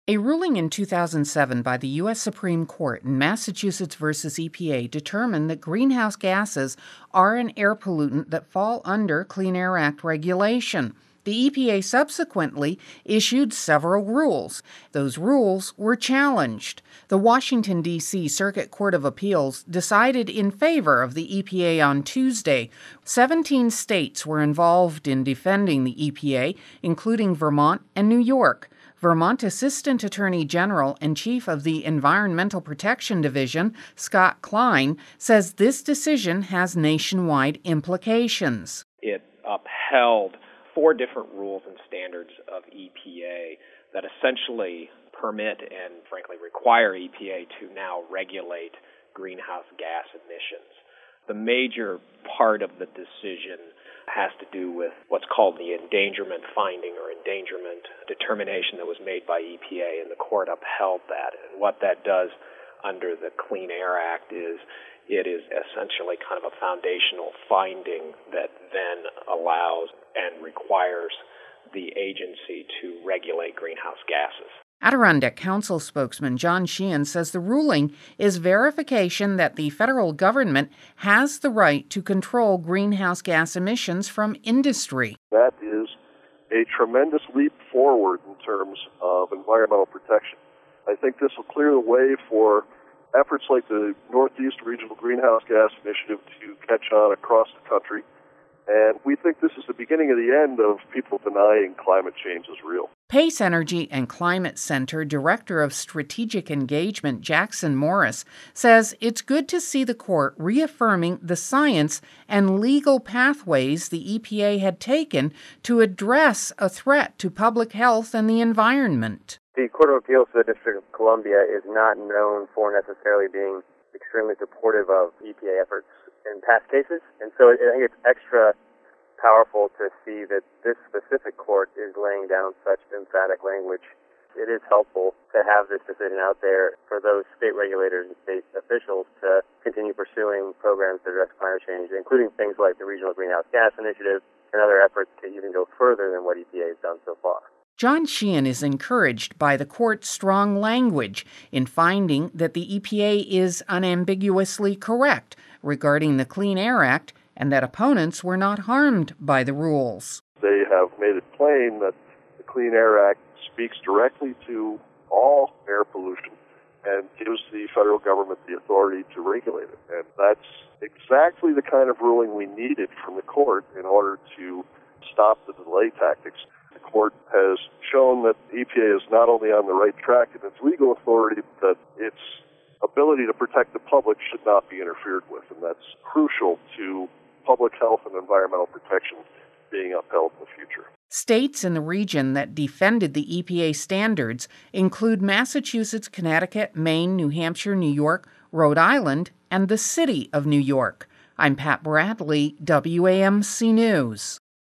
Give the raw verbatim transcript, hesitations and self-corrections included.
A ruling in two thousand seven by the U S Supreme Court in Massachusetts versus E P A determined that greenhouse gases are an air pollutant that fall under Clean Air Act regulation. The E P A subsequently issued several rules. Those rules were challenged. The Washington, D C Circuit Court of Appeals decided in favor of the E P A on Tuesday. Seventeen states were involved in defending the E P A, including Vermont and New York. Vermont Assistant Attorney General and Chief of the Environmental Protection Division, Scott Klein, says this decision has nationwide implications. It upheld four different rules and standards of E P A that essentially permit and, frankly, require E P A to now regulate greenhouse gas emissions. The major part of the decision has to do with what's called the endangerment finding or endangerment determination that was made by E P A, and the court upheld that. And what that does under the Clean Air Act is it is essentially kind of a foundational finding that then allows and requires the agency to regulate greenhouse gases. Adirondack Council spokesman John Sheehan says the ruling is verification that the federal government has the right to control greenhouse gas emissions from industry. That is a tremendous leap forward in terms of environmental protection. I think this will clear the way for efforts like the Northeast Regional Greenhouse Gas Initiative to catch on across the country. And we think this is the beginning of the end of people denying climate change is real. Pace Energy and Climate Center Director of Strategic Engagement Jackson Morris says it's good to see the court reaffirming the science and legal pathways the E P A had taken to address a threat to public health and the environment. The Court of Appeals for the District of Columbia is not known for necessarily being extremely supportive of E P A efforts in past cases, and so I think it's extra powerful to see that this specific court is laying down such emphatic language. It is helpful to have this decision out there for those state regulators and state officials to continue pursuing programs to address climate change, including things like the Regional Greenhouse Gas Initiative and other efforts to even go further than what E P A has done so far. John Sheehan is encouraged by the court's strong language in finding that the E P A is unambiguously correct regarding the Clean Air Act and that opponents were not harmed by the rules. They have made it plain that the Clean Air Act speaks directly to all air pollution and gives the federal government the authority to regulate it. And that's exactly the kind of ruling we needed from the court in order to stop the delay tactics. The court has shown that E P A is not only on the right track in its legal authority, that its ability to protect the public should not be interfered with, and that's crucial to public health and environmental protection being upheld in the future. States in the region that defended the E P A standards include Massachusetts, Connecticut, Maine, New Hampshire, New York, Rhode Island, and the city of New York. I'm Pat Bradley, W A M C News.